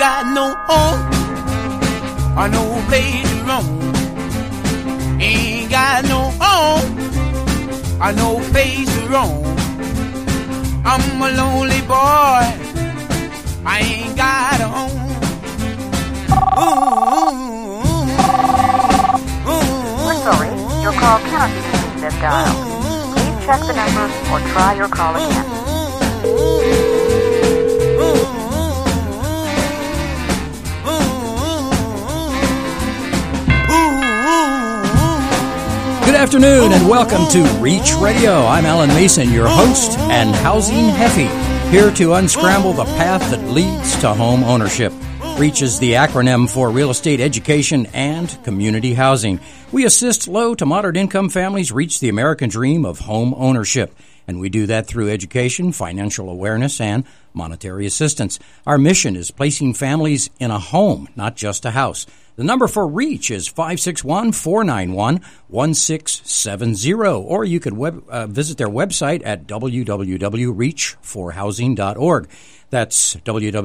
got no home or no place to roam. Ain't got no home or no place to roam. I'm a lonely boy, I ain't got a home. We're sorry, your call cannot be received as dialed. Please check the number or try your call again. Good afternoon and welcome to Reach Radio. I'm Alan Mason, your host and housing Heffy, here to unscramble the path that leads to home ownership. REACH is the acronym for Real Estate Education and Community Housing. We assist low to moderate income families reach the American dream of home ownership. And we do that through education, financial awareness, and monetary assistance. Our mission is placing families in a home, not just a house. The number for REACH is 561-491-1670, or you could visit their website at www.reach4housing.org. That's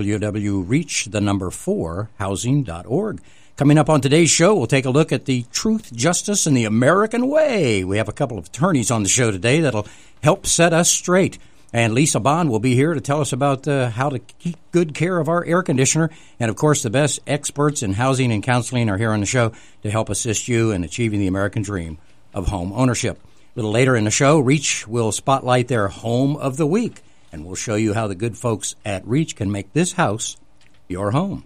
www.reach4housing.org. Coming up on today's show, we'll take a look at the truth, justice, and the American way. We have a couple of attorneys on the show today that'll help set us straight. And Lisa Bond will be here to tell us about how to keep good care of our air conditioner. And, of course, the best experts in housing and counseling are here on the show to help assist you in achieving the American dream of home ownership. A little later in the show, REACH will spotlight their Home of the Week, and we'll show you how the good folks at REACH can make this house your home.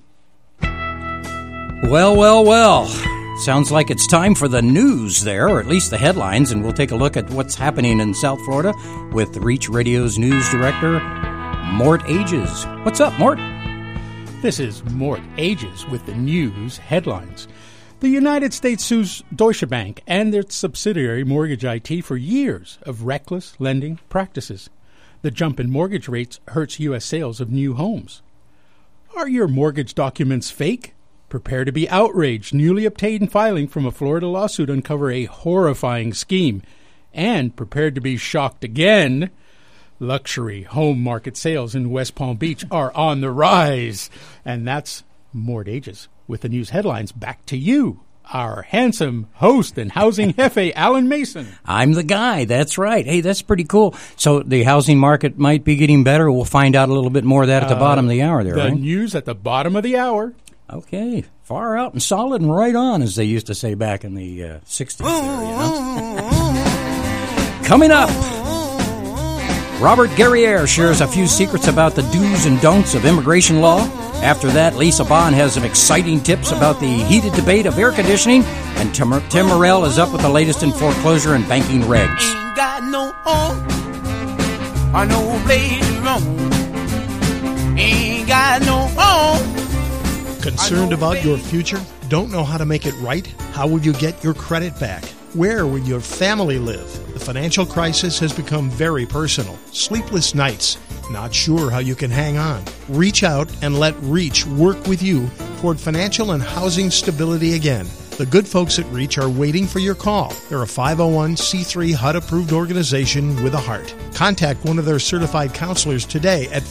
Well. Sounds like it's time for the news there, or at least the headlines, and we'll take a look at what's happening in South Florida with REACH Radio's news director, Mort Ages. What's up, Mort? This is Mort Ages with the news headlines. The United States sues Deutsche Bank and its subsidiary Mortgage IT for years of reckless lending practices. The jump in mortgage rates hurts U.S. sales of new homes. Are your mortgage documents fake? Prepare to be outraged. Newly obtained filing from a Florida lawsuit uncover a horrifying scheme. And prepared to be shocked again. Luxury home market sales in West Palm Beach are on the rise. And that's Mort Ages with the news headlines. Back to you, our handsome host and housing jefe, Alan Mason. I'm the guy. That's right. Hey, that's pretty cool. So the housing market might be getting better. We'll find out a little bit more of that at the bottom of the hour there, right? The news at the bottom of the hour. Okay, far out and solid and right on, as they used to say back in the 60s there, you know? Coming up, Robert Guerriere shares a few secrets about the do's and don'ts of immigration law. After that, Lisa Bond has some exciting tips about the heated debate of air conditioning, and Tim Morrell is up with the latest in foreclosure and banking regs. Ain't got no home or no place to roam. Ain't got no home. Concerned about your future? Don't know how to make it right? How will you get your credit back? Where will your family live? The financial crisis has become very personal. Sleepless nights. Not sure how you can hang on. Reach out and let REACH work with you toward financial and housing stability again. The good folks at REACH are waiting for your call. They're a 501c3 HUD-approved organization with a heart. Contact one of their certified counselors today at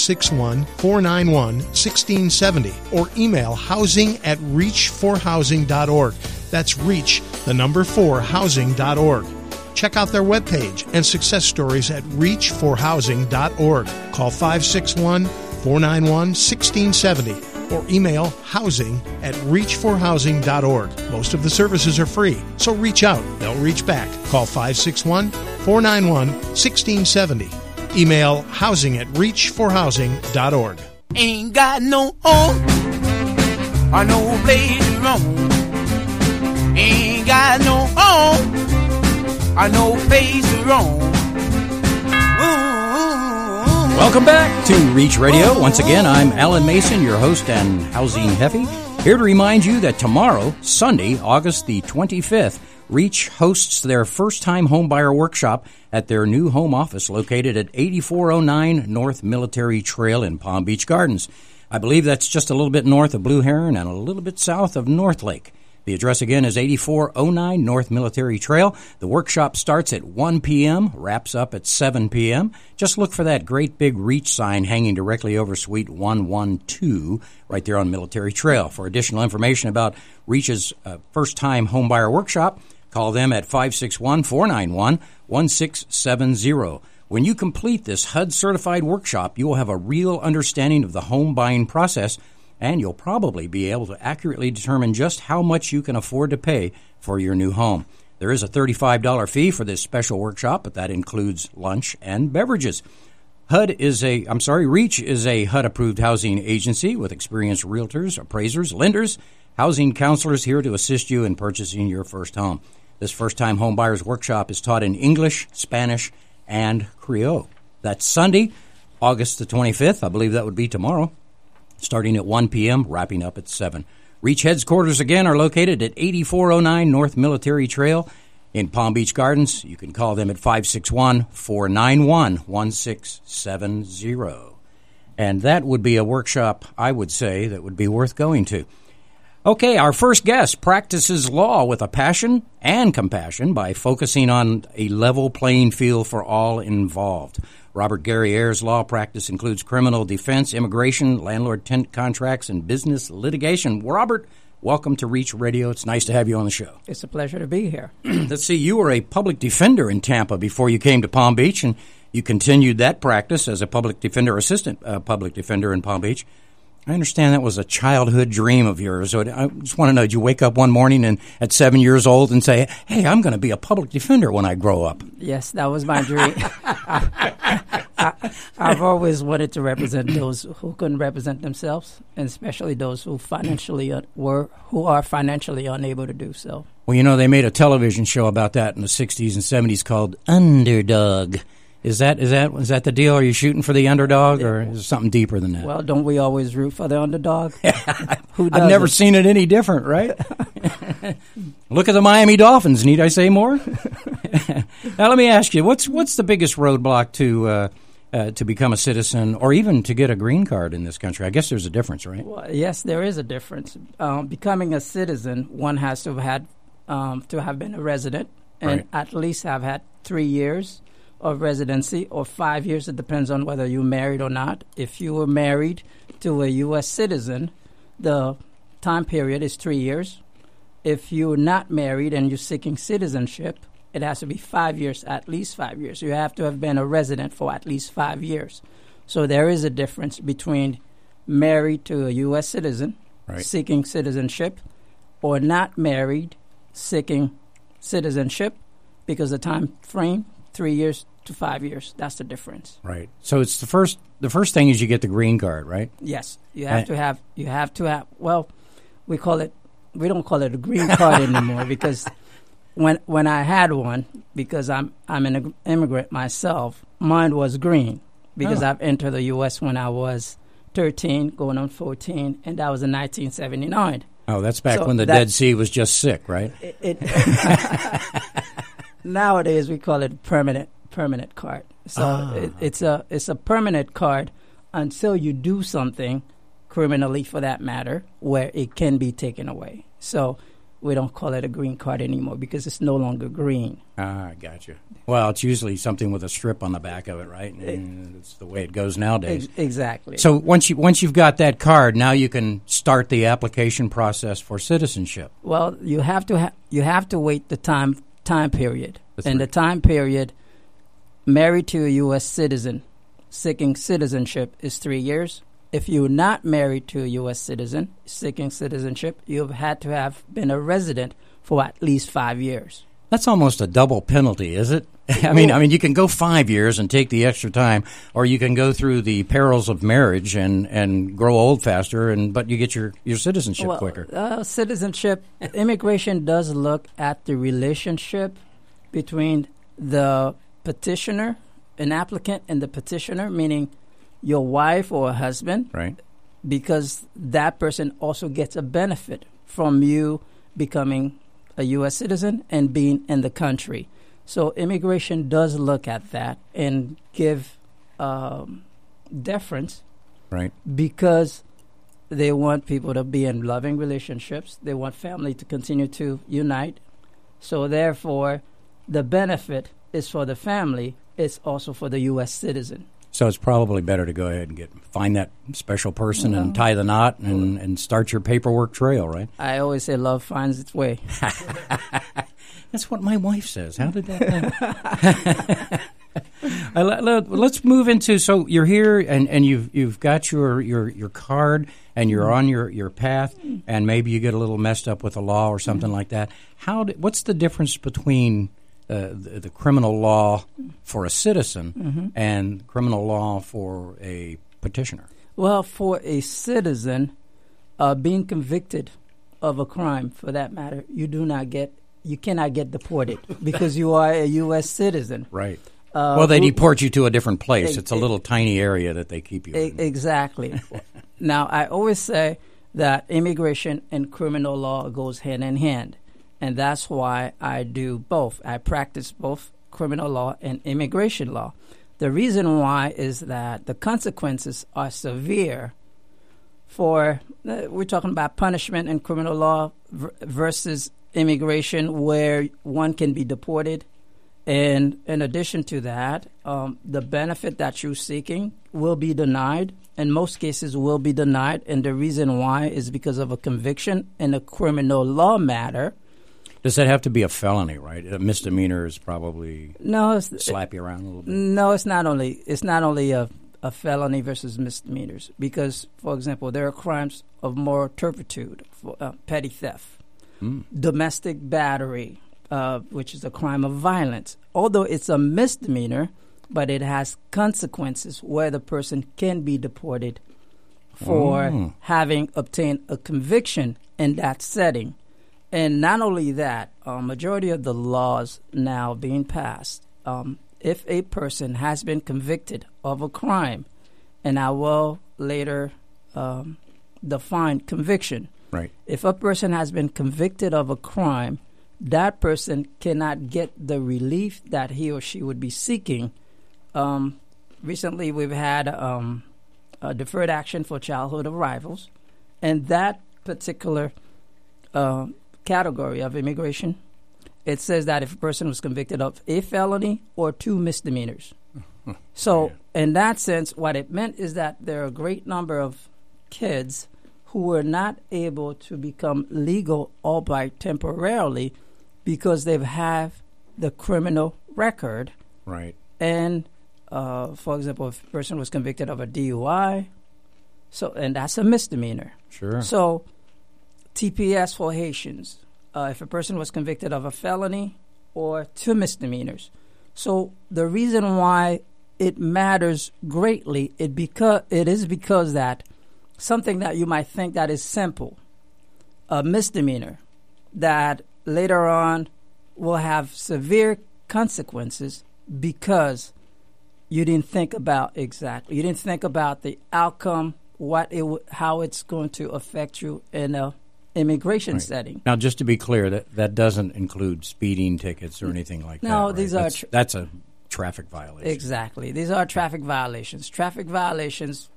561-491-1670 or email housing@reach4housing.org. That's REACH, the number 4housing.org. Check out their webpage and success stories at reach4housing.org. Call 561-491-1670. or email housing@reach4housing.org. Most of the services are free, so reach out. They'll reach back. Call 561-491-1670. Email housing@reach4housing.org. Ain't got no home or no place to roam. Ain't got no home or no place to roam. Welcome back to REACH Radio. Once again, I'm Alan Mason, your host and housing Heffy, here to remind you that tomorrow, Sunday, August the 25th, REACH hosts their first-time homebuyer workshop at their new home office located at 8409 North Military Trail in Palm Beach Gardens. I believe that's just a little bit north of Blue Heron and a little bit south of North Lake. The address again is 8409 North Military Trail. The workshop starts at 1 p.m., wraps up at 7 p.m. Just look for that great big REACH sign hanging directly over Suite 112 right there on Military Trail. For additional information about REACH's first-time homebuyer workshop, call them at 561-491-1670. When you complete this HUD-certified workshop, you will have a real understanding of the home buying process, and you'll probably be able to accurately determine just how much you can afford to pay for your new home. There is a $35 fee for this special workshop, but that includes lunch and beverages. REACH is a HUD-approved housing agency with experienced realtors, appraisers, lenders, housing counselors here to assist you in purchasing your first home. This first-time home buyers workshop is taught in English, Spanish, and Creole. That's Sunday, August the 25th. I believe that would be tomorrow, starting at 1 p.m., wrapping up at 7. REACH headquarters, again, are located at 8409 North Military Trail in Palm Beach Gardens. You can call them at 561-491-1670. And that would be a workshop, I would say, that would be worth going to. Okay, our first guest practices law with a passion and compassion by focusing on a level playing field for all involved. Robert Guerrier's law practice includes criminal defense, immigration, landlord-tenant contracts, and business litigation. Robert, welcome to REACH Radio. It's nice to have you on the show. It's a pleasure to be here. Let's see, you were a public defender in Tampa before you came to Palm Beach, and you continued that practice as a public defender, assistant public defender in Palm Beach. I understand that was a childhood dream of yours. So I just want to know, did you wake up one morning and at 7 years old and say, hey, I'm going to be a public defender when I grow up? Yes, that was my dream. I've always wanted to represent those who couldn't represent themselves, and especially those who are financially unable to do so. Well, you know, they made a television show about that in the 60s and 70s called Underdog. Is that the deal? Are you shooting for the underdog, or is it something deeper than that? Well, don't we always root for the underdog? Who I've never seen it any different, right? Look at the Miami Dolphins. Need I say more? Now, let me ask you, what's the biggest roadblock to become a citizen, or even to get a green card in this country? I guess there's a difference, right? Well, yes, there is a difference. Becoming a citizen, one has to have been a resident and at least have had 3 years of residency, or 5 years. It depends on whether you're married or not. If you were married to a U.S. citizen, the time period is 3 years. If you're not married and you're seeking citizenship, it has to be 5 years, at least 5 years. You have to have been a resident for at least 5 years. So there is a difference between married to a U.S. citizen, seeking citizenship, or not married, seeking citizenship, because the time frame, 3 years to 5 years. That's the difference. Right. So it's the first thing is you get the green card, right? Yes. You have to have, well, we don't call it a green card anymore, because when I had one, because I'm an immigrant myself, mine was green, because I've entered the U.S. when I was 13, going on 14, and that was in 1979. Oh, that's back when the Dead Sea was just sick, right? Nowadays, we call it permanent card. So it's a permanent card until you do something criminally, for that matter, where it can be taken away. So we don't call it a green card anymore, because it's no longer green. Ah, gotcha. Well, it's usually something with a strip on the back of it, right? And it's the way it goes nowadays. Exactly. So once you've got that card, now you can start the application process for citizenship. Well, you have to wait the time period. And the time period, married to a U.S. citizen, seeking citizenship, is 3 years. If you're not married to a U.S. citizen seeking citizenship, you've had to have been a resident for at least 5 years. That's almost a double penalty, is it? I mean, you can go 5 years and take the extra time, or you can go through the perils of marriage and grow old faster, but you get your citizenship quicker. Citizenship, immigration does look at the relationship between the petitioner, an applicant, and the petitioner, meaning your wife or husband, right? Because that person also gets a benefit from you becoming a U.S. citizen and being in the country. So immigration does look at that and give deference, right? Because They want people to be in loving relationships. They want family to continue to unite. So therefore, the benefit is for the family. It's also for the U.S. citizen. So it's probably better to go ahead and find that special person and tie the knot and start your paperwork trail, right? I always say love finds its way. That's what my wife says. How did that let's move into, so you're here and you've got your card and you're on your path, and maybe you get a little messed up with the law or something like that. What's the difference between the criminal law for a citizen and criminal law for a petitioner? Well, for a citizen, being convicted of a crime, for that matter, you cannot get deported because you are a U.S. citizen. Right. Well, they deport you to a different place. It's a little tiny area that they keep you in. Exactly. Now, I always say that immigration and criminal law goes hand in hand, and that's why I do both. I practice both criminal law and immigration law. The reason why is that the consequences are severe for, we're talking about punishment in criminal law versus immigration, where one can be deported. And in addition to that, the benefit that you're seeking will be denied. In most cases, will be denied. And the reason why is because of a conviction in a criminal law matter. Does that have to be a felony, right? A misdemeanor is probably slap you around a little bit. No, it's not only a felony versus misdemeanors. Because, for example, there are crimes of moral turpitude, petty theft, domestic battery, which is a crime of violence. Although it's a misdemeanor, but it has consequences where the person can be deported for having obtained a conviction in that setting. And not only that, majority of the laws now being passed, if a person has been convicted of a crime, and I will later define conviction. Right. If a person has been convicted of a crime, that person cannot get the relief that he or she would be seeking. Recently, we've had a deferred action for childhood arrivals, and that particular category of immigration, it says that if a person was convicted of a felony or 2 misdemeanors. So in that sense, what it meant is that there are a great number of kids who were not able to become legal, albeit temporarily, because they have the criminal record. Right. And, for example, if a person was convicted of a DUI, and that's a misdemeanor. Sure. So TPS for Haitians, if a person was convicted of a felony or 2 misdemeanors. So the reason why it matters greatly, it is because that something that you might think that is simple, a misdemeanor, that later on will have severe consequences because you didn't think about you didn't think about the outcome, how it's going to affect you in a immigration setting. Now, just to be clear, that doesn't include speeding tickets or anything like that. No, right? these that's a traffic violation. Exactly. These are traffic violations. Traffic violations,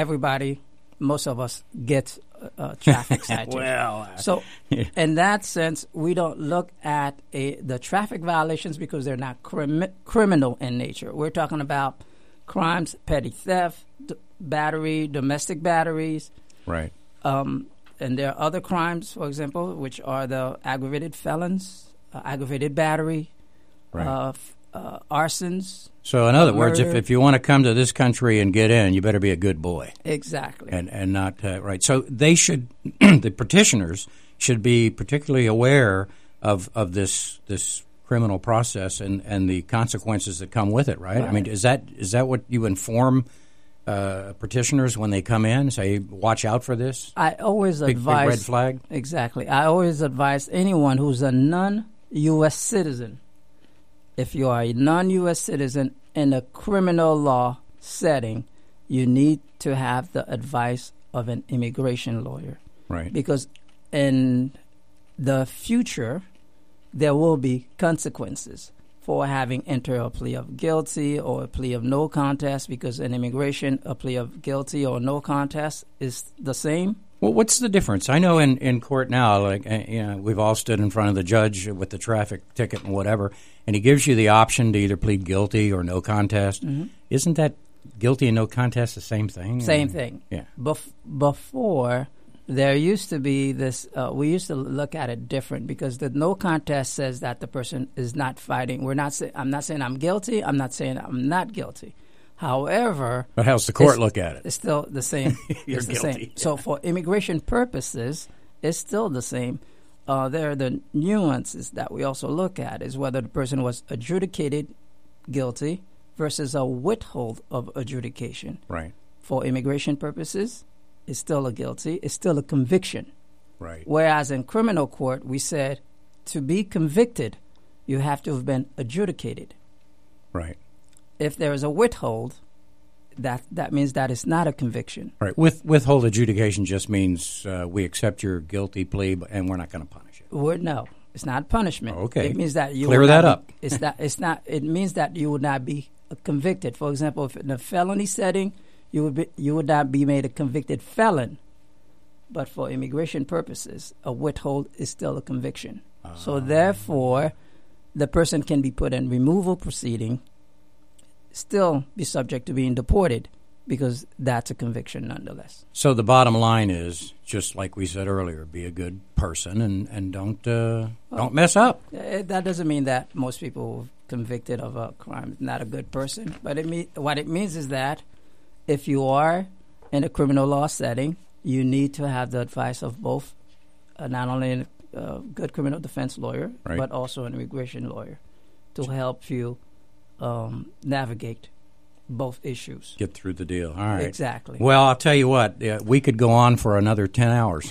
most of us get traffic citation. Well, so in that sense, we don't look at the traffic violations because they're not criminal in nature. We're talking about crimes, petty theft, battery, domestic batteries. Right. And there are other crimes, for example, which are the aggravated felons, aggravated battery, arsons. So in other words, if you want to come to this country and get in, you better be a good boy. Exactly. And not, right. So they should, the petitioners should be particularly aware of this criminal process and the consequences that come with it, right? I mean, is that what you inform petitioners when they come in? Say, watch out for this? I always advise. Big red flag? Exactly. I always advise anyone who's a non-U.S. citizen, if you are a non-U.S. citizen in a criminal law setting, you need to have the advice of an immigration lawyer. Right. Because in the future, there will be consequences for having entered a plea of guilty or a plea of no contest, because in immigration, a plea of guilty or no contest is the same. Well, what's the difference? I know in court now, like we've all stood in front of the judge with the traffic ticket and whatever, and he gives you the option to either plead guilty or no contest. Mm-hmm. Isn't that guilty and no contest the same thing? Same thing. Yeah. Before, there used to be this, we used to look at it different because the no contest says that the person is not fighting. I'm not saying I'm guilty. I'm not saying I'm not guilty. However, but how's the court look at it? It's still the same. You're it's the guilty. Same. So for immigration purposes, it's still the same. There are the nuances that we also look at is whether the person was adjudicated guilty versus a withhold of adjudication. Right. For immigration purposes, it's still a guilty. It's still a conviction. Right. Whereas in criminal court, we said to be convicted, you have to have been adjudicated. Right. If there is a withhold, that means that it's not a conviction. Right. Withhold adjudication just means we accept your guilty plea, and we're not going to punish you. No, it's not punishment. Okay. It means that you clear that up. It's not. It means that you would not be convicted. For example, if in a felony setting, you would not be made a convicted felon. But for immigration purposes, a withhold is still a conviction. So therefore, the person can be put in removal proceeding, still be subject to being deported because that's a conviction nonetheless. So the bottom line is, just like we said earlier, be a good person and don't mess up. That doesn't mean that most people convicted of a crime not a good person, but what it means is that if you are in a criminal law setting, you need to have the advice of both not only a good criminal defense lawyer, right, but also an immigration lawyer to help you navigate both issues. Get through the deal. All right. Exactly. Well, I'll tell you what, we could go on for another 10 hours.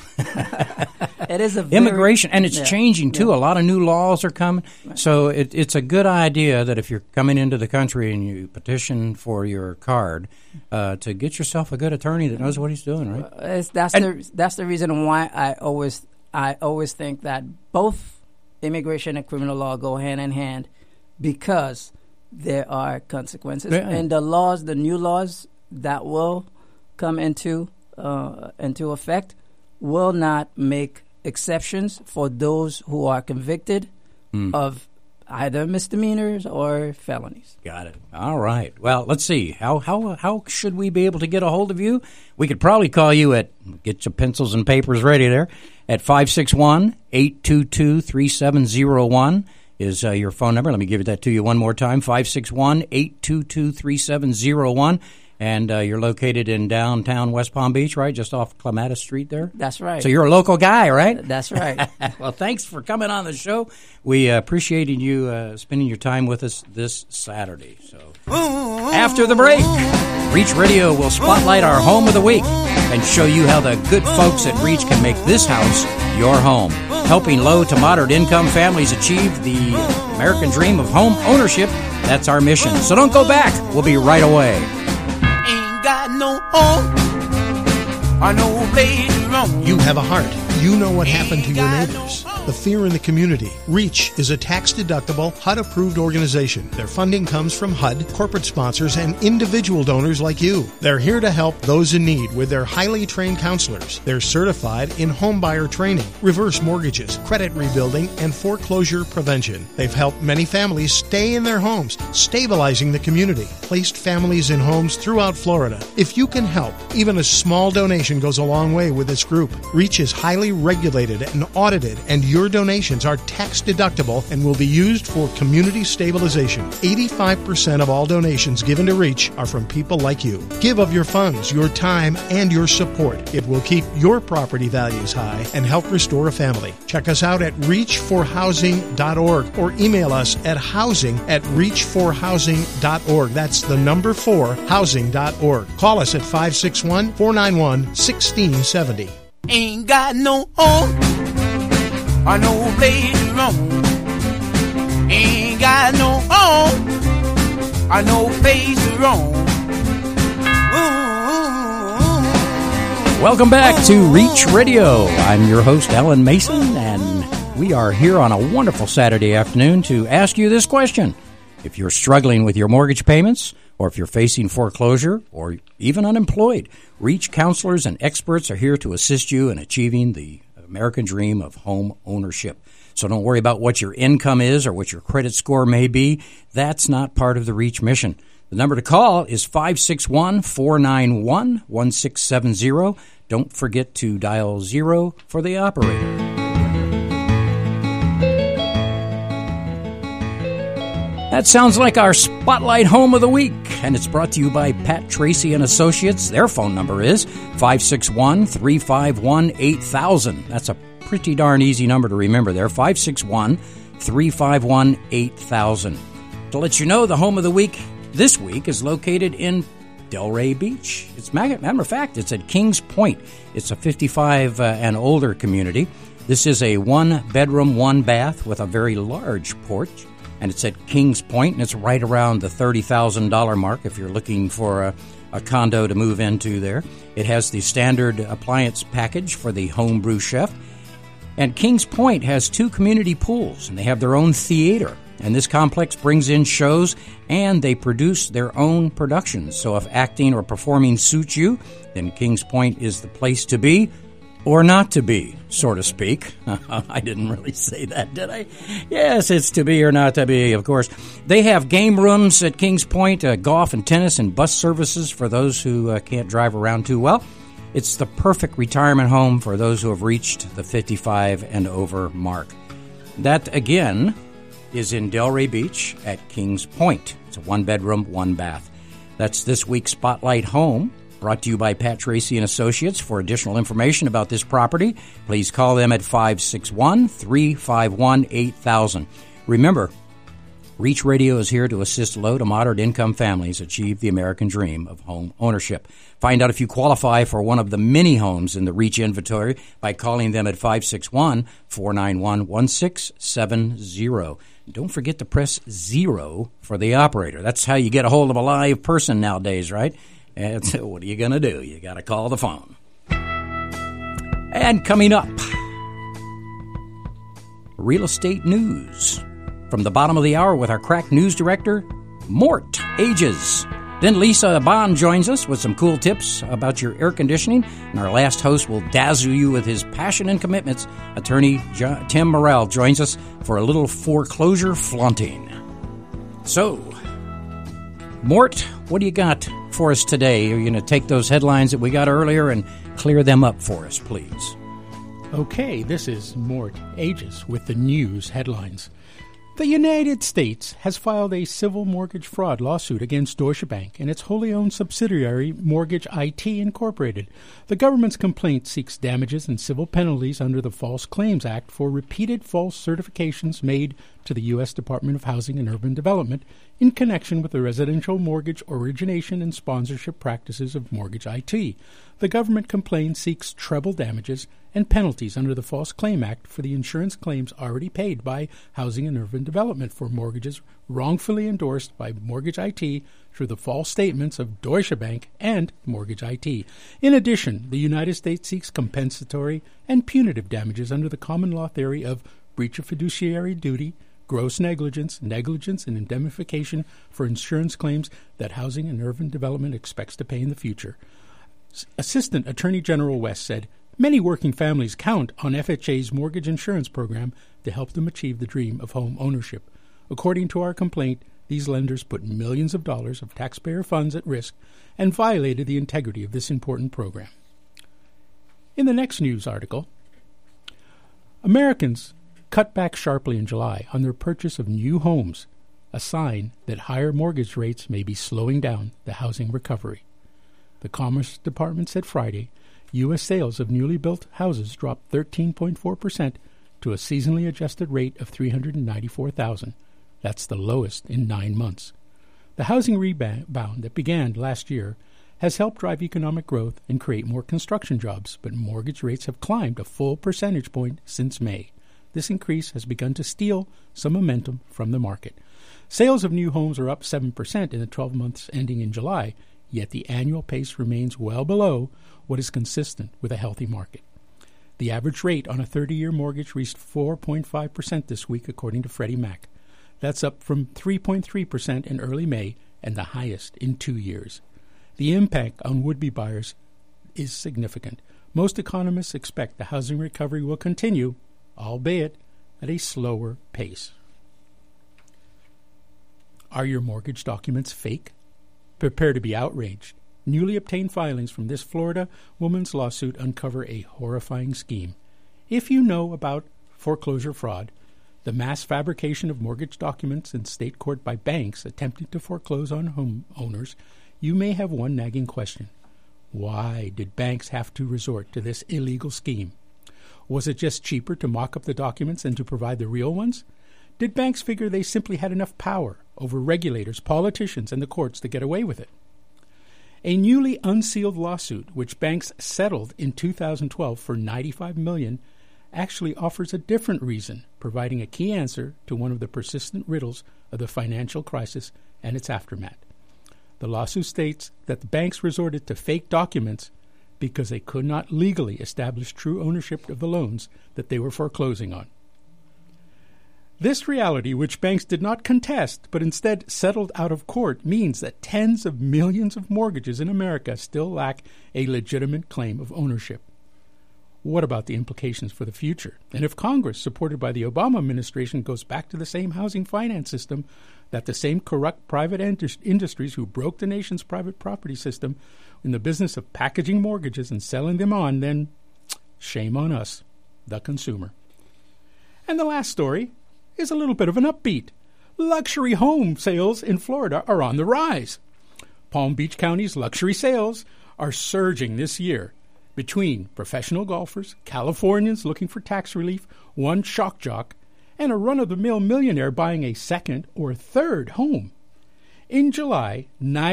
It is immigration, and it's changing, too. Yeah. A lot of new laws are coming. Right. So it's a good idea that if you're coming into the country and you petition for your card, to get yourself a good attorney that knows what he's doing, right? That's the reason why I always think that both immigration and criminal law go hand in hand, because there are consequences, and the new laws that will come into effect will not make exceptions for those who are convicted of either misdemeanors or felonies. Got it. All right. Well, let's see. How should we be able to get a hold of you? We could probably call you get your pencils and papers ready there, at 561-822-3701. is your phone number. Let me give that to you one more time, 561-822-3701. And you're located in downtown West Palm Beach, right? Just off Clematis Street there? That's right. So you're a local guy, right? That's right. Well, thanks for coming on the show. We appreciated you spending your time with us this Saturday. So after the break, Reach Radio will spotlight our home of the week and show you how the good folks at Reach can make this house your home, helping low to moderate income families achieve the American dream of home ownership. That's our mission. So don't go back. We'll be right away. Ain't got no home or no place to roam. You have a heart. You know what happened to your neighbors. The fear in the community. REACH is a tax-deductible, HUD-approved organization. Their funding comes from HUD, corporate sponsors, and individual donors like you. They're here to help those in need with their highly trained counselors. They're certified in homebuyer training, reverse mortgages, credit rebuilding, and foreclosure prevention. They've helped many families stay in their homes, stabilizing the community, placed families in homes throughout Florida. If you can help, even a small donation goes a long way with this group. REACH is highly regulated and audited, and your donations are tax deductible and will be used for community stabilization. 85% of all donations given to REACH are from people like you. Give of your funds, your time, and your support. It will keep your property values high and help restore a family. Check us out at reachforhousing.org or email us at housing@reachforhousing.org. That's the number 4, housing.org. Call us at 561-491-1670. Ain't got no home or no place to roam. Ain't got no home or no place to roam. Welcome back to Reach Radio. I'm your host, Alan Mason, and we are here on a wonderful Saturday afternoon to ask you this question. If you're struggling with your mortgage payments or if you're facing foreclosure or even unemployed, Reach counselors and experts are here to assist you in achieving the American dream of home ownership. So don't worry about what your income is or what your credit score may be. That's not part of the Reach mission. The number to call is 561-491-1670. Don't forget to dial 0 for the operator. That sounds like our Spotlight Home of the Week, and it's brought to you by Pat Tracy and Associates. Their phone number is 561-351-8000. That's a pretty darn easy number to remember there, 561-351-8000. To let you know, the Home of the Week this week is located in Delray Beach. Matter of fact, it's at Kings Point. It's a 55 and older community. This is a 1-bedroom, 1-bath with a very large porch. And it's at Kings Point, and it's right around the $30,000 mark if you're looking for a condo to move into there. It has the standard appliance package for the homebrew chef. And Kings Point has 2 community pools, and they have their own theater. And this complex brings in shows, and they produce their own productions. So if acting or performing suits you, then Kings Point is the place to be. Or not to be, so to speak. I didn't really say that, did I? Yes, it's to be or not to be, of course. They have game rooms at Kings Point, golf and tennis and bus services for those who can't drive around too well. It's the perfect retirement home for those who have reached the 55 and over mark. That, again, is in Delray Beach at Kings Point. It's a 1-bedroom, 1-bath. That's this week's Spotlight Home. Brought to you by Pat Tracy and Associates. For additional information about this property, please call them at 561-351-8000. Remember, Reach Radio is here to assist low to moderate income families achieve the American dream of home ownership. Find out if you qualify for one of the many homes in the Reach inventory by calling them at 561-491-1670. Don't forget to press 0 for the operator. That's how you get a hold of a live person nowadays, right? And so what are you going to do? You got to call the phone. And coming up, real estate news from the bottom of the hour with our crack news director, Mort Ages. Then Lisa Bond joins us with some cool tips about your air conditioning. And our last host will dazzle you with his passion and commitments. Attorney Tim Morrell joins us for a little foreclosure flaunting. So, Mort, what do you got for us today? Are you going to take those headlines that we got earlier and clear them up for us, please? Okay, this is Mort Ages with the news headlines. The United States has filed a civil mortgage fraud lawsuit against Deutsche Bank and its wholly owned subsidiary, Mortgage IT Incorporated. The government's complaint seeks damages and civil penalties under the False Claims Act for repeated false certifications made to the U.S. Department of Housing and Urban Development in connection with the residential mortgage origination and sponsorship practices of Mortgage IT. The government complaint seeks treble damages and penalties under the False Claim Act for the insurance claims already paid by Housing and Urban Development for mortgages wrongfully endorsed by Mortgage IT through the false statements of Deutsche Bank and Mortgage IT. In addition, the United States seeks compensatory and punitive damages under the common law theory of breach of fiduciary duty, gross negligence, negligence, and indemnification for insurance claims that Housing and Urban Development expects to pay in the future. Assistant Attorney General West said, "Many working families count on FHA's mortgage insurance program to help them achieve the dream of home ownership. According to our complaint, these lenders put millions of dollars of taxpayer funds at risk and violated the integrity of this important program." In the next news article, Americans cut back sharply in July on their purchase of new homes, a sign that higher mortgage rates may be slowing down the housing recovery. The Commerce Department said Friday U.S. sales of newly built houses dropped 13.4% to a seasonally adjusted rate of 394,000. That's the lowest in 9 months. The housing rebound that began last year has helped drive economic growth and create more construction jobs, but mortgage rates have climbed a full percentage point since May. This increase has begun to steal some momentum from the market. Sales of new homes are up 7% in the 12 months ending in July, yet the annual pace remains well below what is consistent with a healthy market. The average rate on a 30-year mortgage reached 4.5% this week, according to Freddie Mac. That's up from 3.3% in early May and the highest in 2 years. The impact on would-be buyers is significant. Most economists expect the housing recovery will continue, albeit at a slower pace. Are your mortgage documents fake? Prepare to be outraged. Newly obtained filings from this Florida woman's lawsuit uncover a horrifying scheme. If you know about foreclosure fraud, the mass fabrication of mortgage documents in state court by banks attempting to foreclose on homeowners, you may have one nagging question. Why did banks have to resort to this illegal scheme? Was it just cheaper to mock up the documents than to provide the real ones? Did banks figure they simply had enough power over regulators, politicians, and the courts to get away with it? A newly unsealed lawsuit, which banks settled in 2012 for $95 million, actually offers a different reason, providing a key answer to one of the persistent riddles of the financial crisis and its aftermath. The lawsuit states that the banks resorted to fake documents because they could not legally establish true ownership of the loans that they were foreclosing on. This reality, which banks did not contest but instead settled out of court, means that tens of millions of mortgages in America still lack a legitimate claim of ownership. What about the implications for the future? And if Congress, supported by the Obama administration, goes back to the same housing finance system that the same corrupt private industries who broke the nation's private property system in the business of packaging mortgages and selling them on, then shame on us, the consumer. And the last story is a little bit of an upbeat. Luxury home sales in Florida are on the rise. Palm Beach County's luxury sales are surging this year. Between professional golfers, Californians looking for tax relief, one shock jock, and a run-of-the-mill millionaire buying a second or third home. In July,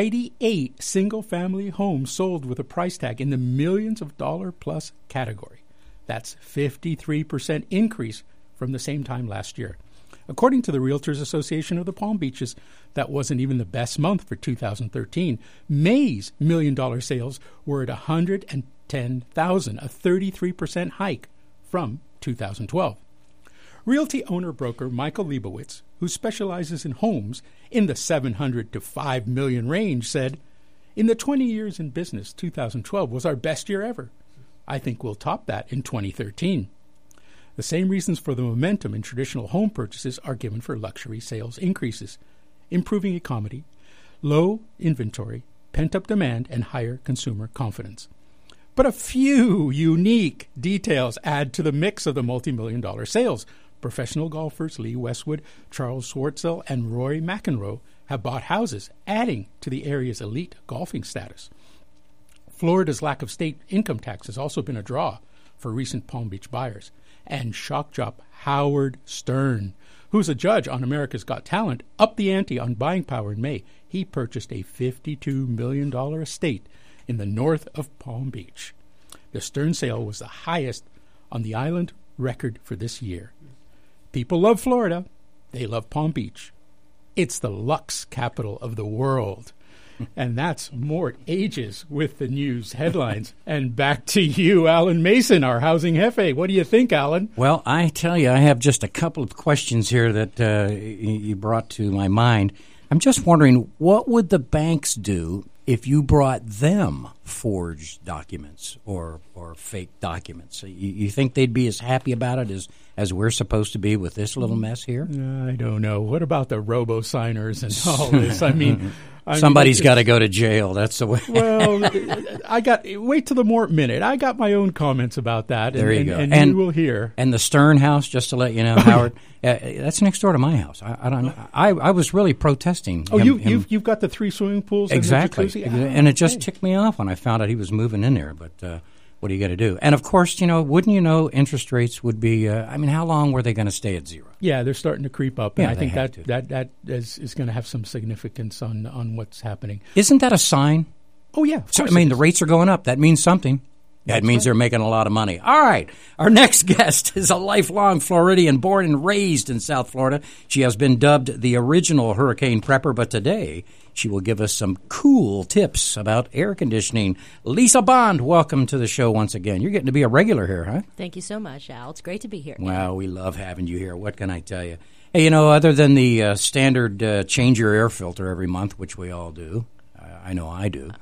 98 single-family homes sold with a price tag in the millions of dollar plus category. That's 53% increase from the same time last year. According to the Realtors Association of the Palm Beaches, that wasn't even the best month for 2013. May's million-dollar sales were at $110,000, a 33% hike from 2012. Realty owner-broker Michael Leibowitz, who specializes in homes in the $700 to $5 million range, said, "In the 20 years in business, 2012 was our best year ever. I think we'll top that in 2013. The same reasons for the momentum in traditional home purchases are given for luxury sales increases: improving economy, low inventory, pent-up demand, and higher consumer confidence. But a few unique details add to the mix of the multi-million-dollar sales. Professional golfers Lee Westwood, Charles Schwartzel, and Rory McEnroe have bought houses, adding to the area's elite golfing status. Florida's lack of state income tax has also been a draw for recent Palm Beach buyers. And shock jock Howard Stern, who's a judge on America's Got Talent, upped the ante on buying power in May. He purchased a $52 million estate in the north of Palm Beach. The Stern sale was the highest on the island record for this year. People love Florida. They love Palm Beach. It's the Lux capital of the world. And that's Mort Ages with the news headlines. And back to you, Alan Mason, our housing jefe. What do you think, Alan? Well, I tell you, I have just a couple of questions here that you brought to my mind. I'm just wondering, what would the banks do if you brought them forged documents or fake documents? You think they'd be as happy about it as we're supposed to be with this little mess here? I don't know. What about the robo-signers and all this? I mean, somebody's got to go to jail. That's the way. Well, wait till the Mort Minute. I got my own comments about that. There you go. And you will hear. And the Stern house, just to let you know, Howard, that's next door to my house. I don't know. I was really protesting. Oh, you've got the 3 swimming pools exactly. and the jacuzzi? And it just ticked me off when I found out he was moving in there. But what are you going to do? And, of course, wouldn't you know interest rates would be, how long were they going to stay at zero? Yeah, they're starting to creep up. And yeah, I think that is going to have some significance on what's happening. Isn't that a sign? Oh, yeah. So, the rates are going up. That means something. That means they're making a lot of money. All right. Our next guest is a lifelong Floridian, born and raised in South Florida. She has been dubbed the original hurricane prepper, but today she will give us some cool tips about air conditioning. Lisa Bond, welcome to the show once again. You're getting to be a regular here, huh? Thank you so much, Al. It's great to be here. Well, we love having you here. What can I tell you? Hey, other than the standard change your air filter every month, which we all do, I know I do,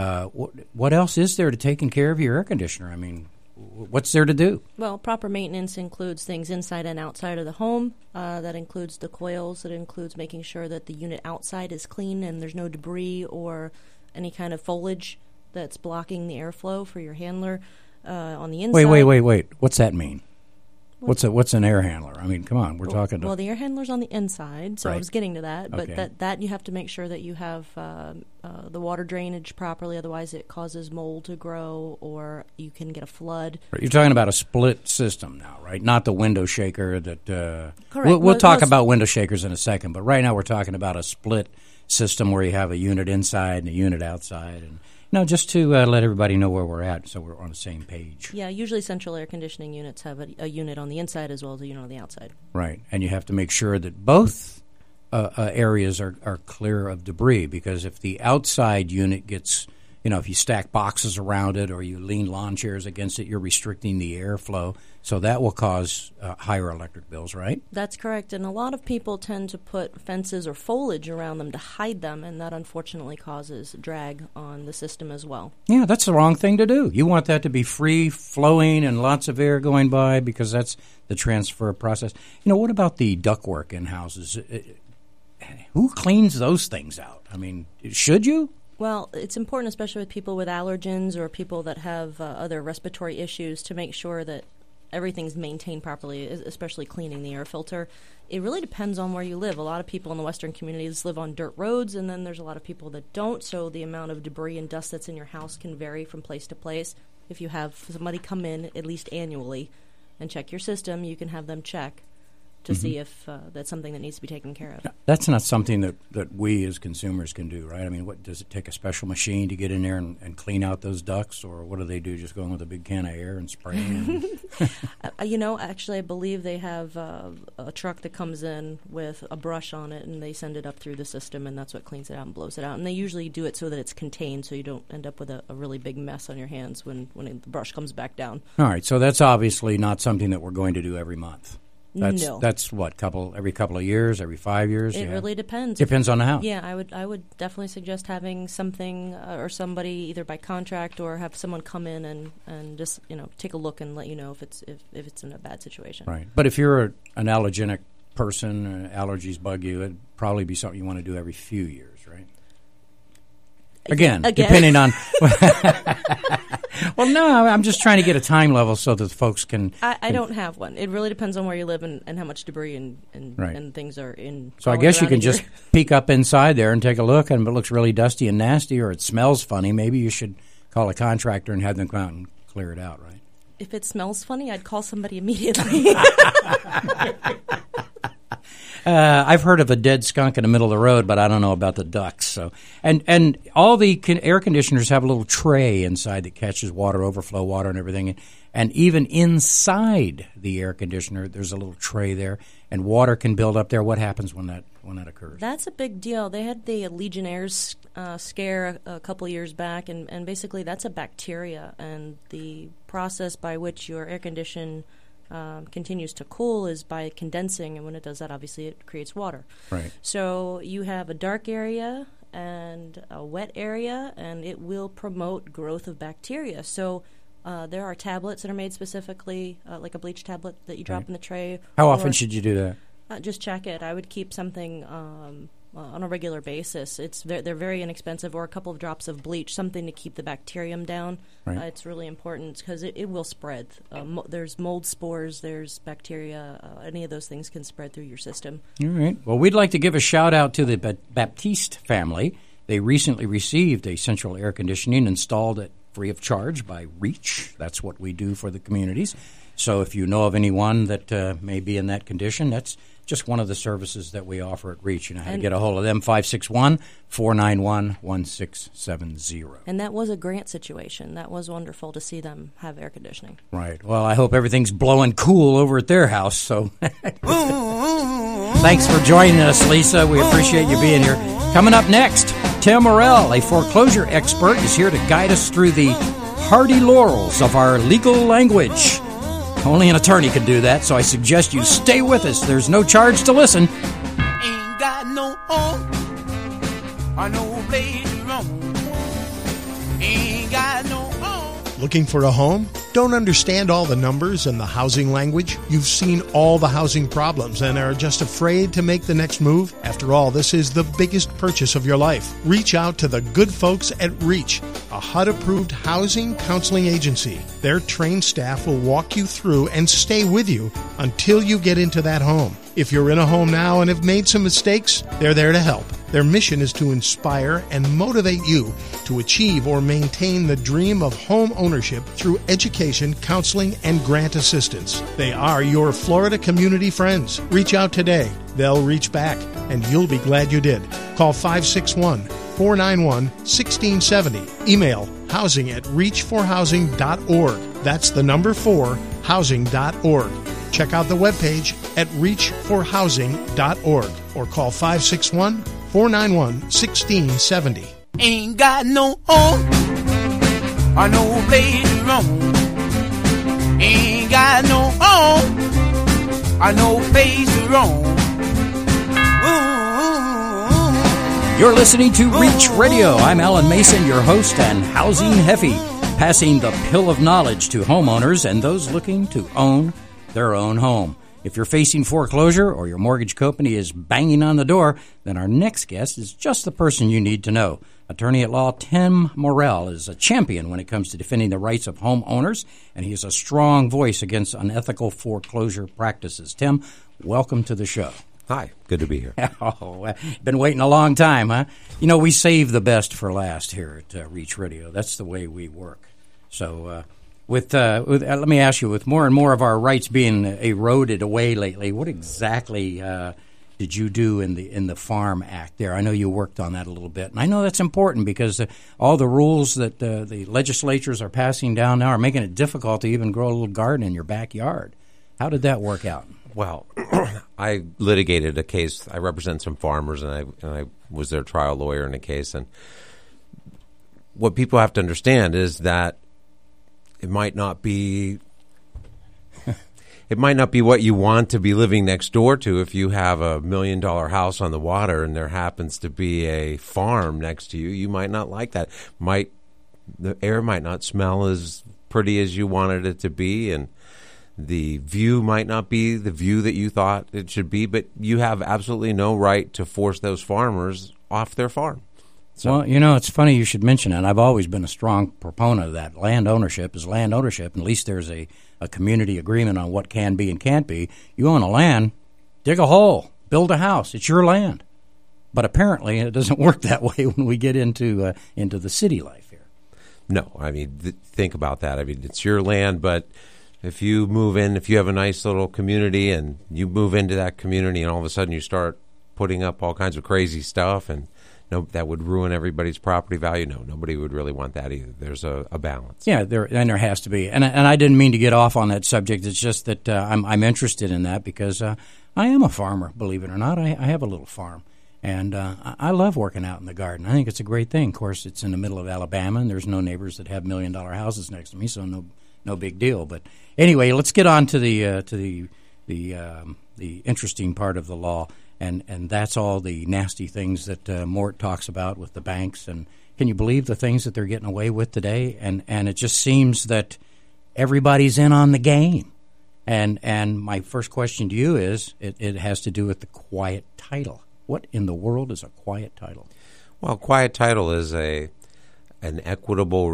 what else is there to taking care of your air conditioner? I mean, what's there to do? Well, proper maintenance includes things inside and outside of the home. That includes the coils. It includes making sure that the unit outside is clean and there's no debris or any kind of foliage that's blocking the airflow for your handler on the inside. Wait. What's that mean? What's an air handler? I mean, come on, we're talking. Well, the air handler's on the inside, so right. I was getting to that. But Okay. that you have to make sure that you have the water drainage properly. Otherwise, it causes mold to grow, or you can get a flood. You're talking about a split system now, right? Not the window shaker that. Correct. We'll talk about window shakers in a second, but right now we're talking about a split system where you have a unit inside and a unit outside, and just to let everybody know where we're at, so we're on the same page. Yeah, usually central air conditioning units have a unit on the inside as well as a unit on the outside. Right, and you have to make sure that both areas are clear of debris, because if the outside unit gets, if you stack boxes around it or you lean lawn chairs against it, you're restricting the airflow, so that will cause higher electric bills, right? That's correct, and a lot of people tend to put fences or foliage around them to hide them, and that unfortunately causes drag on the system as well. Yeah, that's the wrong thing to do. You want that to be free flowing and lots of air going by, because that's the transfer process. What about the ductwork in houses? Who cleans those things out? I mean, should you? Well, it's important, especially with people with allergens or people that have other respiratory issues, to make sure that everything's maintained properly, especially cleaning the air filter. It really depends on where you live. A lot of people in the Western communities live on dirt roads, and then there's a lot of people that don't, so the amount of debris and dust that's in your house can vary from place to place. If you have somebody come in at least annually and check your system, you can have them check to see if that's something that needs to be taken care of. That's not something that we as consumers can do, right? I mean, what does it take a special machine to get in there and clean out those ducts, or what do they do? Just go in with a big can of air and spray? Actually, I believe they have a truck that comes in with a brush on it, and they send it up through the system, and that's what cleans it out and blows it out. And they usually do it so that it's contained, so you don't end up with a really big mess on your hands when the brush comes back down. All right, so that's obviously not something that we're going to do every month. No. That's what, every couple of years, every 5 years? It really depends. Depends on the house. Yeah, I would definitely suggest having something or somebody either by contract or have someone come in and just take a look and let you know if it's in a bad situation. Right. But if you're an allergenic person, allergies bug you, it'd probably be something you want to do every few years, right? Again. Depending on. Well, no, I'm just trying to get a time level so that folks can. I don't have one. It really depends on where you live and how much debris and things are in. So I guess you can just peek up inside there and take a look, and if it looks really dusty and nasty, or it smells funny, maybe you should call a contractor and have them come out and clear it out, right? If it smells funny, I'd call somebody immediately. I've heard of a dead skunk in the middle of the road, but I don't know about the ducks. So, and all the air conditioners have a little tray inside that catches water, overflow water, and everything. And even inside the air conditioner, there's a little tray there, and water can build up there. What happens when that occurs? That's a big deal. They had the Legionnaires scare a couple of years back, and basically that's a bacteria, and the process by which your air condition continues to cool is by condensing, and when it does that, obviously it creates water. Right. So you have a dark area and a wet area, and it will promote growth of bacteria. So there are tablets that are made specifically, like a bleach tablet that you drop in the tray. How often should you do that? Just check it. I would keep something on a regular basis. They're very inexpensive, or a couple of drops of bleach, something to keep the bacterium down. Right. It's really important because it will spread. There's mold spores, there's bacteria. Any of those things can spread through your system. All right. Well, we'd like to give a shout-out to the Baptiste family. They recently received a central air conditioning installed at free of charge by Reach. That's what we do for the communities. So if you know of anyone that may be in that condition, that's just one of the services that we offer at REACH. You know how to get a hold of them, 561-491-1670. And that was a grant situation. That was wonderful to see them have air conditioning. Right. Well, I hope everything's blowing cool over at their house. So thanks for joining us, Lisa. We appreciate you being here. Coming up next, Tim Morrell, a foreclosure expert, is here to guide us through the hardy laurels of our legal language. Only an attorney can do that, so I suggest you stay with us. There's no charge to listen. Ain't got no home or no place to roam. Ain't got no home. Looking for a home? Don't understand all the numbers and the housing language? You've seen all the housing problems and are just afraid to make the next move? After all, this is the biggest purchase of your life. Reach out to the good folks at REACH, a HUD-approved housing counseling agency. Their trained staff will walk you through and stay with you until you get into that home. If you're in a home now and have made some mistakes, they're there to help. Their mission is to inspire and motivate you to achieve or maintain the dream of home ownership through education, counseling, and grant assistance. They are your Florida community friends. Reach out today. They'll reach back, and you'll be glad you did. Call 561-491-1670. Email housing@reachforhousing.org. That's the number 4, housing.org. Check out the webpage at reachforhousing.org or call 561-491-1670. Ain't got no home or no place to roam. Ain't got no home or no place to roam. You're listening to REACH Radio. I'm Alan Mason, your host and housing heavy, passing the pill of knowledge to homeowners and those looking to own their own home. If you're facing foreclosure or your mortgage company is banging on the door, then our next guest is just the person you need to know. Attorney at law Tim Morrell is a champion when it comes to defending the rights of homeowners, and he is a strong voice against unethical foreclosure practices. Tim, welcome to the show. Hi, good to be here. Oh, been waiting a long time, huh? You know, we save the best for last here at REACH Radio. That's the way we work. So, let me ask you, with more and more of our rights being eroded away lately, what exactly did you do in the Farm Act there? I know you worked on that a little bit, and I know that's important because all the rules that the legislatures are passing down now are making it difficult to even grow a little garden in your backyard. How did that work out? Well, I litigated a case. I represent some farmers, and I was their trial lawyer in a case. And what people have to understand is that it might not be what you want to be living next door to. If you have $1 million house on the water and there happens to be a farm next to you, you might not like that. The air might not smell as pretty as you wanted it to be, and the view might not be the view that you thought it should be, but you have absolutely no right to force those farmers off their farm. So. Well, you know, it's funny you should mention it. I've always been a strong proponent of that. Land ownership is land ownership, and at least there's a community agreement on what can be and can't be. You own a land, dig a hole, build a house. It's your land. But apparently it doesn't work that way when we get into the city life here. No, I mean, think about that. I mean, it's your land, but if you move in, if you have a nice little community and you move into that community and all of a sudden you start putting up all kinds of crazy stuff and that would ruin everybody's property value. No, nobody would really want that either. There's a balance. Yeah, there has to be. And I didn't mean to get off on that subject. It's just that I'm interested in that because I am a farmer, believe it or not. I have a little farm. And I love working out in the garden. I think it's a great thing. Of course, it's in the middle of Alabama, and there's no neighbors that have $1 million houses next to me, so no big deal. But anyway, let's get on to the interesting part of the law. And that's all the nasty things that Mort talks about with the banks. And can you believe the things that they're getting away with today? And it just seems that everybody's in on the game. And my first question to you is, it has to do with the quiet title. What in the world is a quiet title? Well, quiet title is an equitable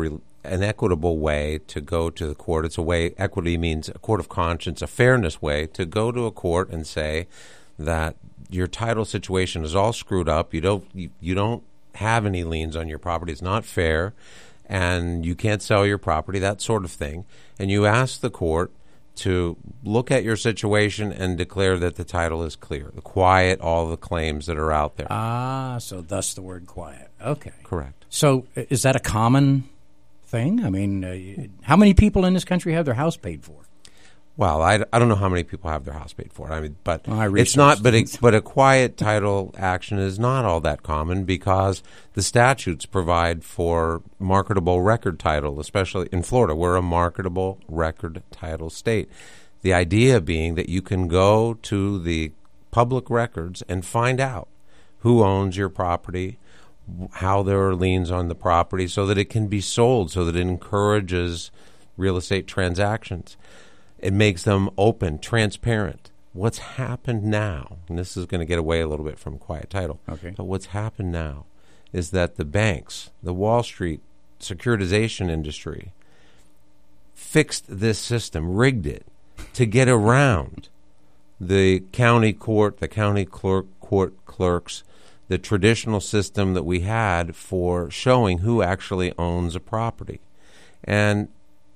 way to go to the court. It's a way, equity means a court of conscience, a fairness way to go to a court and say that your title situation is all screwed up. You don't have any liens on your property. It's not fair, and you can't sell your property, that sort of thing. And you ask the court to look at your situation and declare that the title is clear, quiet all the claims that are out there. So thus the word quiet. Okay. Correct. So is that a common thing? I mean, how many people in this country have their house paid for? Well, I don't know how many people have their house paid for. I mean, but Well, it's not. But a quiet title action is not all that common because the statutes provide for marketable record title, especially in Florida. We're a marketable record title state. The idea being that you can go to the public records and find out who owns your property, how there are liens on the property, so that it can be sold, so that it encourages real estate transactions. It makes them open, transparent. What's happened now, and this is going to get away a little bit from quiet title, but what's happened now is that the banks, the Wall Street securitization industry, fixed this system, rigged it to get around the county court, the county court clerks, the traditional system that we had for showing who actually owns a property. And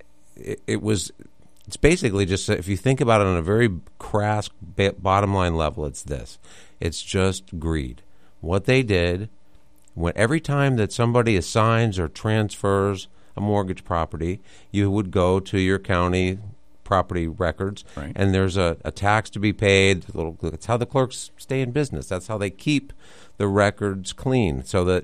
it's basically just, if you think about it on a very crass bottom line level, it's this. It's just greed. What they did, every time that somebody assigns or transfers a mortgage property, you would go to your county property records, and there's a tax to be paid. That's how the clerks stay in business. That's how they keep the records clean, so that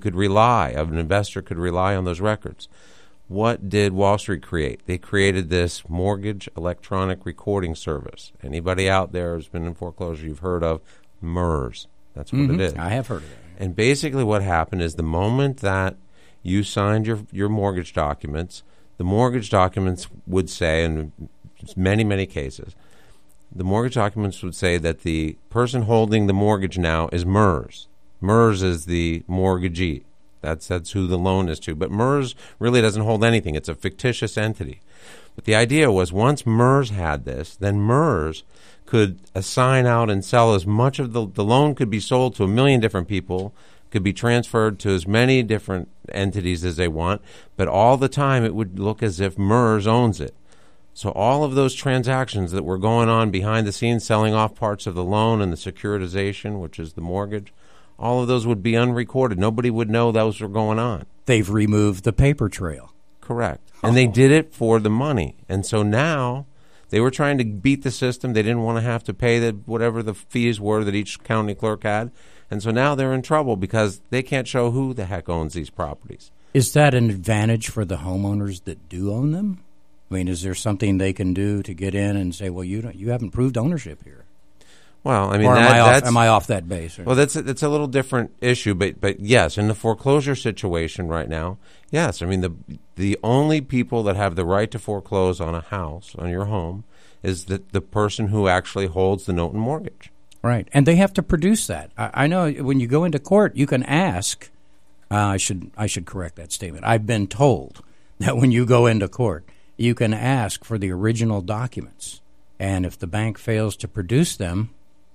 an investor could rely on those records. What did Wall Street create? They created this mortgage electronic recording service. Anybody out there who's been in foreclosure, you've heard of MERS. That's what it is. I have heard of it. And basically what happened is the moment that you signed your mortgage documents, the mortgage documents would say, in many, many cases, the mortgage documents would say that the person holding the mortgage now is MERS. MERS is the mortgagee. That's who the loan is to. But MERS really doesn't hold anything. It's a fictitious entity. But the idea was once MERS had this, then MERS could assign out and sell as much of the loan could be sold to 1 million different people, could be transferred to as many different entities as they want, but all the time it would look as if MERS owns it. So all of those transactions that were going on behind the scenes, selling off parts of the loan and the securitization, which is the mortgage, all of those would be unrecorded. Nobody would know those were going on. They've removed the paper trail. Correct. And they did it for the money. And so now they were trying to beat the system. They didn't want to have to pay whatever the fees were that each county clerk had. And so now they're in trouble because they can't show who the heck owns these properties. Is that an advantage for the homeowners that do own them? I mean, is there something they can do to get in and say, well, you haven't proved ownership here? Well, I mean, or am I off that base? Well, that's a little different issue, but yes, in the foreclosure situation right now, yes. I mean, the only people that have the right to foreclose on a house, on your home, is the person who actually holds the note and mortgage. Right, and they have to produce that. I know when you go into court, you can ask. I should correct that statement. I've been told that when you go into court, you can ask for the original documents, and if the bank fails to produce them,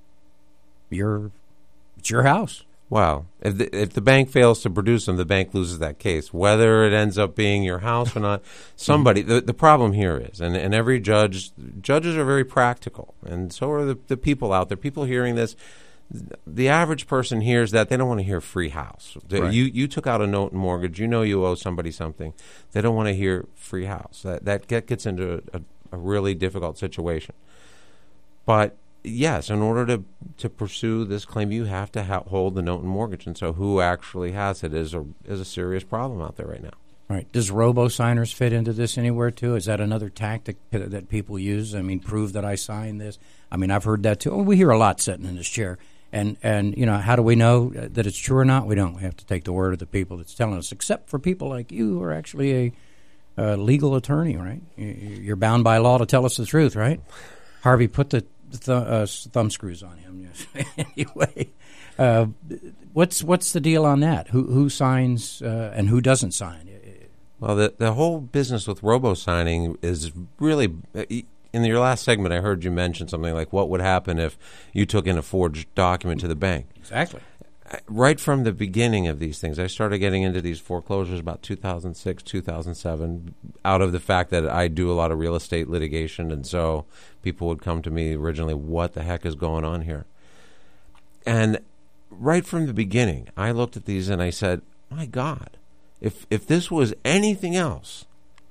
it's your house. Well, if the bank fails to produce them, the bank loses that case. Whether it ends up being your house or not, somebody. The problem here is, and every judges are very practical, and so are the people out there. People hearing this, the average person hears that, they don't want to hear free house. Right. You took out a note and mortgage. You know you owe somebody something. They don't want to hear free house. That gets into a really difficult situation. But yes, in order to pursue this claim, you have to hold the note and mortgage, and so who actually has it is a serious problem out there right now. Right. Does robo-signers fit into this anywhere, too? Is that another tactic that people use? I mean, prove that I signed this. I mean, I've heard that, too. We hear a lot sitting in this chair. And you know, how do we know that it's true or not? We don't. We have to take the word of the people that's telling us, except for people like you who are actually a legal attorney, right? You're bound by law to tell us the truth, right? Harvey, put the thumb screws on him. Anyway, what's the deal on that? Who signs and who doesn't sign? Well, the whole business with robo-signing is really, in your last segment, I heard you mention something like what would happen if you took in a forged document to the bank. Exactly. right from the beginning of these things, I started getting into these foreclosures about 2006, 2007, out of the fact that I do a lot of real estate litigation, and so people would come to me originally, what the heck is going on here? And right from the beginning, I looked at these and I said, my God, if this was anything else,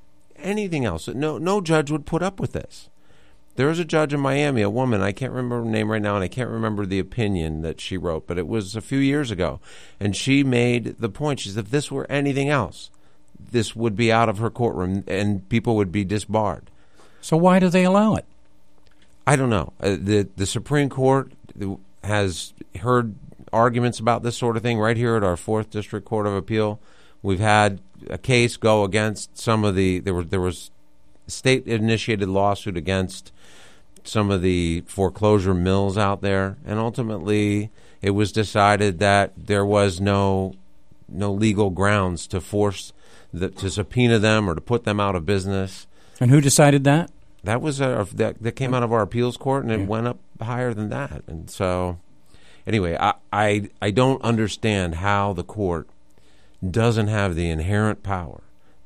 no judge would put up with this. There was a judge in Miami, a woman, I can't remember her name right now, and I can't remember the opinion that she wrote, but it was a few years ago. And she made the point, she said, if this were anything else, this would be out of her courtroom and people would be disbarred. So why do they allow it? I don't know. The Supreme Court has heard arguments about this sort of thing right here at our 4th District Court of Appeal. We've had a case go against some of the, there was state-initiated lawsuit against some of the foreclosure mills out there, and ultimately it was decided that there was no legal grounds to force to subpoena them or to put them out of business. And who decided that? That was that came out of our appeals court, and it went up higher than that. And so, anyway, I don't understand how the court doesn't have the inherent power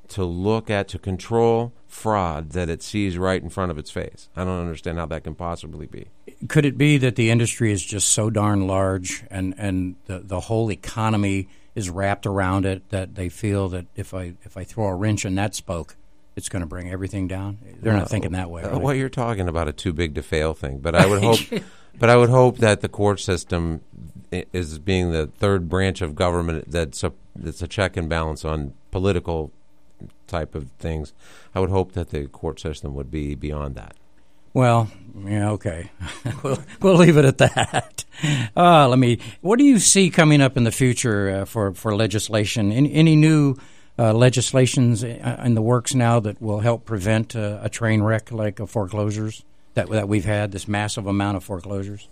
to control fraud that it sees right in front of its face. I don't understand how that can possibly be. Could it be that the industry is just so darn large and the whole economy is wrapped around it that they feel that if I throw a wrench in that spoke, it's going to bring everything down? They're not thinking that way. Right? Well, you're talking about a too big to fail thing, but I would hope that the court system is being the third branch of government that's a check and balance on political type of things. I would hope that the court system would be beyond that. Well, yeah, okay. we'll leave it at that. What do you see coming up in the future for legislation? Any new legislations in the works now that will help prevent a train wreck like foreclosures that we've had, this massive amount of foreclosures?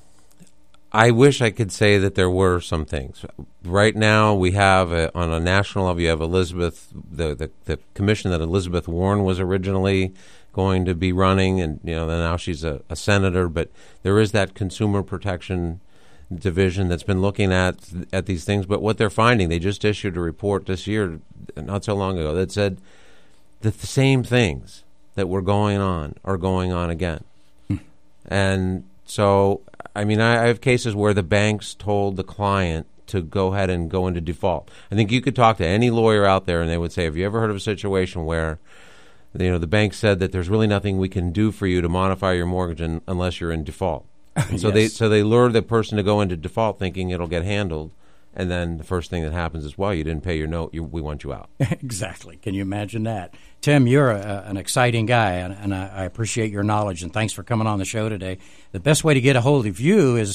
I wish I could say that there were some things. Right now, we have on a national level, you have Elizabeth, the commission that Elizabeth Warren was originally going to be running, and now she's a senator. But there is that consumer protection division that's been looking at these things. But what they're finding, they just issued a report this year, not so long ago, that said that the same things that were going on are going on again. And so, I mean, I have cases where the banks told the client to go ahead and go into default. I think you could talk to any lawyer out there, and they would say, have you ever heard of a situation where the bank said that there's really nothing we can do for you to modify your mortgage unless you're in default? And so they lure the person to go into default thinking it'll get handled, and then the first thing that happens is, well, you didn't pay your note, we want you out. Exactly. Can you imagine that? Tim, you're an exciting guy, and I appreciate your knowledge, and thanks for coming on the show today. The best way to get a hold of you is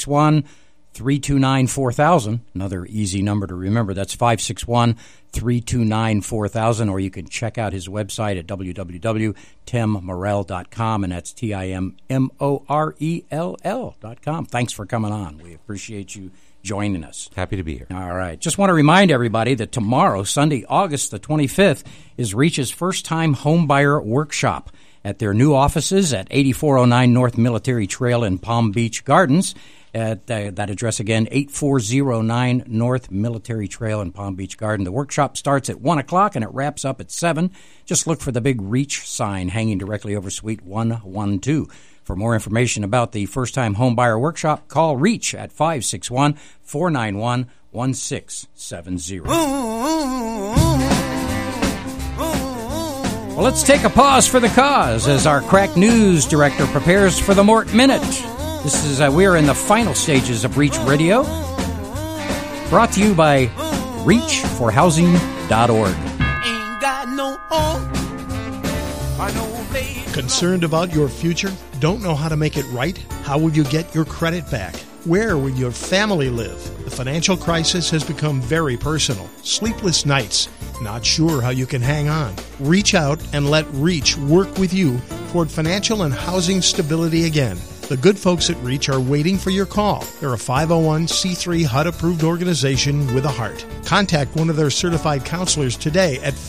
561-329-4000, another easy number to remember. That's 561-329-4000, or you can check out his website at www.timmorell.com, and that's TIMMORELL.com. Thanks for coming on. We appreciate you joining us. Happy to be here. All right. Just want to remind everybody that tomorrow, Sunday, August the 25th, is Reach's first-time homebuyer workshop at their new offices at 8409 North Military Trail in Palm Beach Gardens. At that address again, 8409 North Military Trail in Palm Beach Garden. The workshop starts at 1 o'clock and it wraps up at 7. Just look for the big Reach sign hanging directly over Suite 112. For more information about the first-time homebuyer workshop, call Reach at 561-491-1670. Well, let's take a pause for the cause as our crack news director prepares for the Mort Minute. This is we're in the final stages of Reach Radio, brought to you by ReachForHousing.org. Ain't got no home. I know. Concerned about your future? Don't know how to make it right? How will you get your credit back? Where will your family live? The financial crisis has become very personal. Sleepless nights. Not sure how you can hang on. Reach out and let Reach work with you toward financial and housing stability again. The good folks at Reach are waiting for your call. They're a 501c3 HUD-approved organization with a heart. Contact one of their certified counselors today at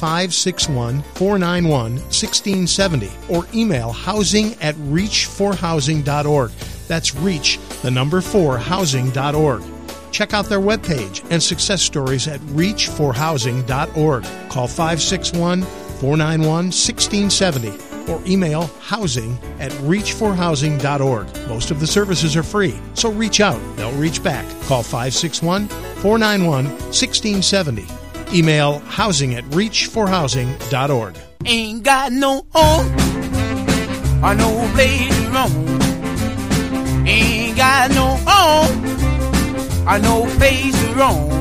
561-491-1670 or email housing@reachforhousing.org. That's reach, the number 4, housing.org. Check out their webpage and success stories at reachforhousing.org. Call 561-491-1670 or email housing@reachforhousing.org. Most of the services are free, so reach out. They'll reach back. Call 561-491-1670. Email housing@reachforhousing.org. Ain't got no home or no place to roam. Ain't got no home or no place to roam.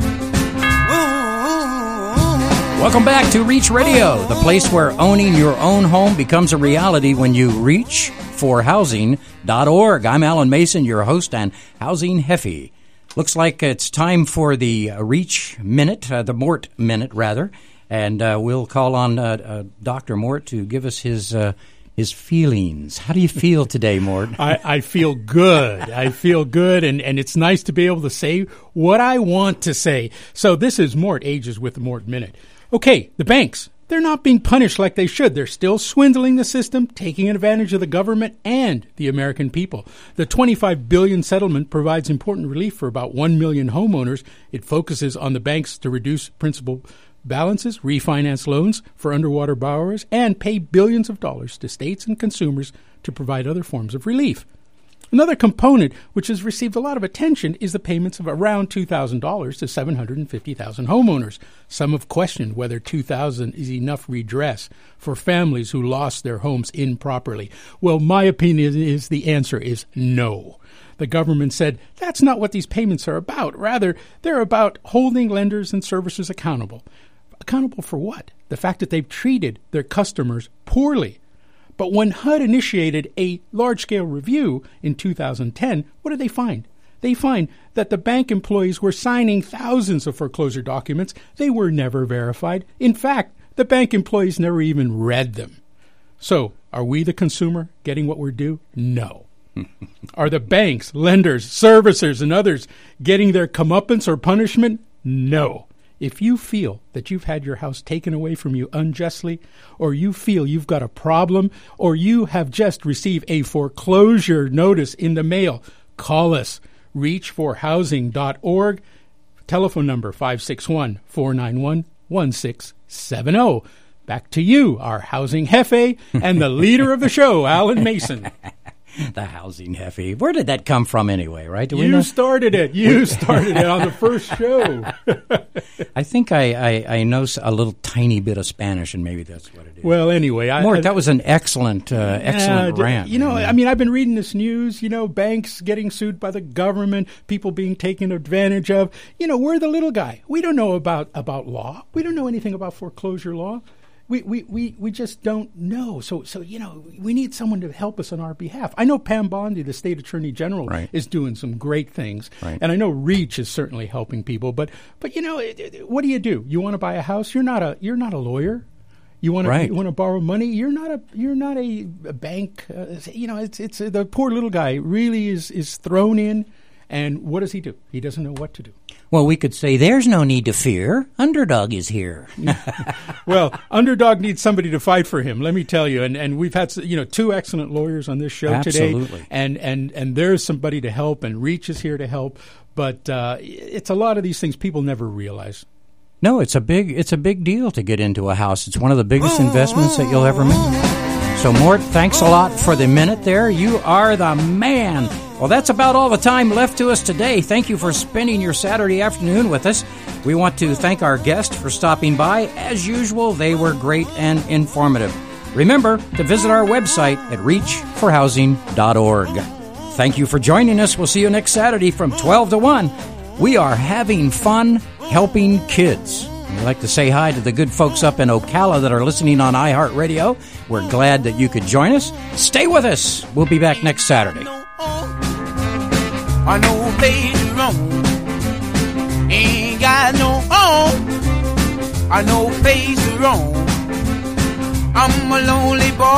Welcome back to Reach Radio, the place where owning your own home becomes a reality when you reach for housing.org. I'm Alan Mason, your host and housing Heffy. Looks like it's time for the Reach Minute, the Mort Minute, rather. And we'll call on Dr. Mort to give us his feelings. How do you feel today, Mort? I feel good. I feel good, and it's nice to be able to say what I want to say. So this is Mort Ages with the Mort Minute. Okay, the banks, they're not being punished like they should. They're still swindling the system, taking advantage of the government and the American people. The $25 billion settlement provides important relief for about 1 million homeowners. It focuses on the banks to reduce principal balances, refinance loans for underwater borrowers, and pay billions of dollars to states and consumers to provide other forms of relief. Another component which has received a lot of attention is the payments of around $2,000 to 750,000 homeowners. Some have questioned whether $2,000 is enough redress for families who lost their homes improperly. Well, my opinion is the answer is no. The government said that's not what these payments are about. Rather, they're about holding lenders and servicers accountable. Accountable for what? The fact that they've treated their customers poorly. But when HUD initiated a large-scale review in 2010, what did they find? They find that the bank employees were signing thousands of foreclosure documents. They were never verified. In fact, the bank employees never even read them. So, are we, the consumer, getting what we're due? No. Are the banks, lenders, servicers, and others getting their comeuppance or punishment? No. If you feel that you've had your house taken away from you unjustly, or you feel you've got a problem, or you have just received a foreclosure notice in the mail, call us. reachforhousing.org. Telephone number 561-491-1670. Back to you, our housing Hefe and the leader of the show, Alan Mason. The housing Heffy. Where did that come from anyway, right? Do we You know? started it. You started it on the first show. I think I know a little tiny bit of Spanish, and maybe that's what it is. Well, anyway. Mort, that was an excellent rant. You know, I mean, I've been reading this news, banks getting sued by the government, people being taken advantage of. We're the little guy. We don't know about law. We don't know anything about foreclosure law. We just don't know. So we need someone to help us on our behalf. I know Pam Bondi, the state attorney general, is doing some great things, and I know Reach is certainly helping people. But what do? You want to buy a house? You're not a lawyer. You want to borrow money? You're not a bank. It's the poor little guy really is thrown in. And what does he do? He doesn't know what to do. Well, we could say there's no need to fear. Underdog is here. Well, Underdog needs somebody to fight for him, let me tell you. And we've had two excellent lawyers on this show today. And there's somebody to help, and Reach is here to help. But it's a lot of these things people never realize. No, it's a big deal to get into a house. It's one of the biggest investments that you'll ever make. So, Mort, thanks a lot for the minute there. You are the man. Well, that's about all the time left to us today. Thank you for spending your Saturday afternoon with us. We want to thank our guests for stopping by. As usual, they were great and informative. Remember to visit our website at reachforhousing.org. Thank you for joining us. We'll see you next Saturday from 12 to 1. We are having fun helping kids. We'd like to say hi to the good folks up in Ocala that are listening on iHeartRadio. We're glad that you could join us. Stay with us. We'll be back next Saturday. I know place to roam. Ain't got no home. I know place to roam. I'm a lonely boy.